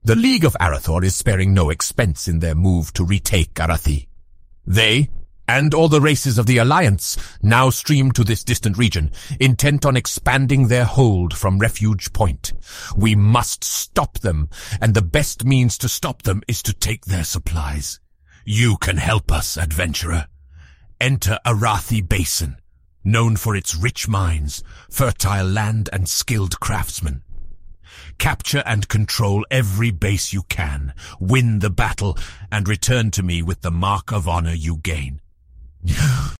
The League of Arathor is sparing no expense in their move to retake Arathi. They, and all the races of the Alliance, now stream to this distant region, intent on expanding their hold from Refuge Point. We must stop them, and the best means to stop them is to take their supplies. You can help us, adventurer. Enter Arathi Basin, known for its rich mines, fertile land, and skilled craftsmen. Capture and control every base you can, win the battle, and return to me with the mark of honor you gain.